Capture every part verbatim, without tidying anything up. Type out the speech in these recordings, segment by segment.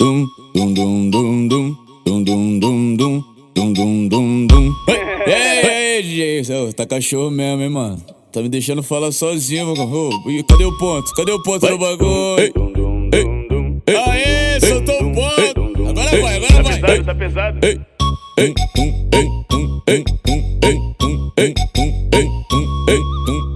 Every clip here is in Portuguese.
Dum, dum, dum, dum, dum, dum, dum, dum, dum, dum, dum, dum, dum. Ei, ei, D J, tá cachorro mesmo, hein, mano? Tá me deixando falar sozinho, mano. Oh, cadê o ponto? Cadê o ponto do bagulho? Ei, ei, aê, soltou o ponto. Agora vai, agora vai. Tá pesado, tá pesado. Ei, ei, um, ei, um, ei, um, ei, um, ei, um, ei, um, ei, um,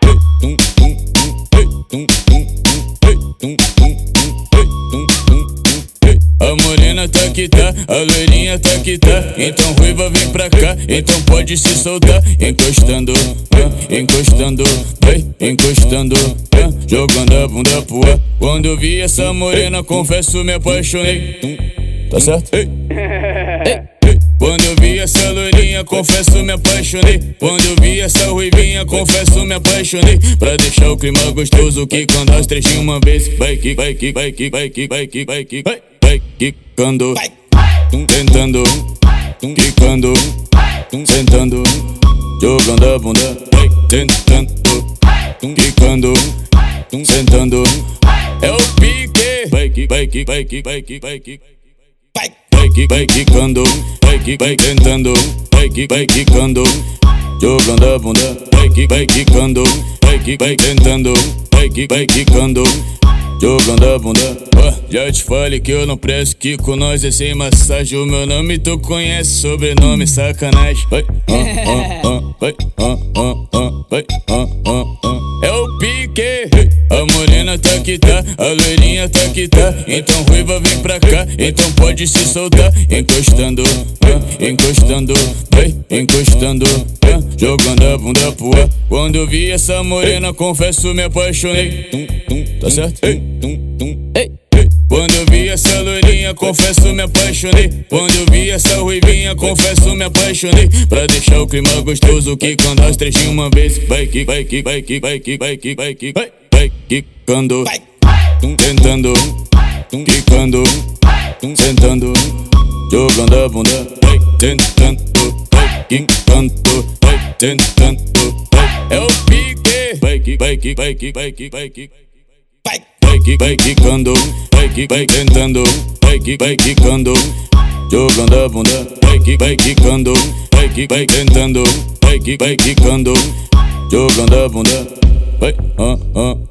a morena tá que tá, a loirinha tá que tá. Então ruiva vem pra cá, então pode se soltar. Encostando, eh, encostando, eh, encostando, eh, jogando a bunda pro ar. Quando eu vi essa morena, confesso me apaixonei. Tá certo? Ei, ei. Quando eu vi essa loirinha, confesso me apaixonei. Quando eu vi essa ruivinha, confesso me apaixonei. Pra deixar o clima gostoso, que quando as três de uma vez vai que, vai que, vai que, vai que, vai que, vai que, vai, vai quicando, tentando, quicando, sentando, jogando a bunda, vai tentando, quicando, sentando. É o pique, vai que, vai que, vai que, vai que, vai que, vai, vai que, vai quicando, vai que, vai tentando, vai que, vai quicando, jogando a bunda, vai que, vai quicando, vai que, vai tentando, vai que, vai quicando, jogando a bunda. Oh, já te falei que eu não presto, que com nós é sem massagem. O meu nome tu conhece, sobrenome sacanagem. Vai, ah, ah, ah, vai, ah, ah, ah, vai, ah, ah, ah. É o pique, a morena tá que tá, a loirinha tá que tá. Então ruiva vem pra cá, então pode se soltar. Encostando, eh, encostando, vai, encostando, eh, jogando a bunda pro ar. Quando eu vi essa morena, confesso me apaixonei. Tum, tum, tá certo? Ei, tum, tum, ei. Quando eu vi essa loirinha, confesso me apaixonei. Quando eu vi essa ruivinha, confesso me apaixonei. Pra deixar o clima gostoso, que quando as três de uma vez vai que, vai que, vai que, vai que, vai que, vai que, vai, vai quicando, tentando, quicando, sentando, jogando a bunda, vai tentando, vai quicando, vai tentando, vai. É o pique, vai que, vai que, vai que, vai que, vai que, vai, vai que, vai quicando, vai que, vai tentando, vai que, vai quicando, jogando a bunda, vai que, vai quicando, vai que, vai tentando, vai que, vai quicando, jogando a bunda, vai, ah, ah.